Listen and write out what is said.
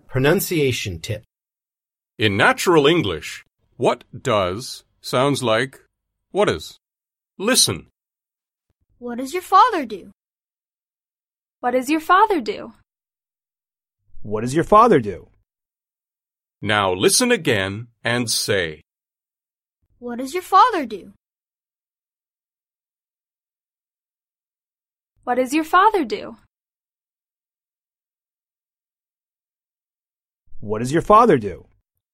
Pronunciation tip. In natural English, what does sounds like what is. Listen. What does your father do? What does your father do? What does your father do? Now listen again and say. What does your father do? What does your father do? What does your father do?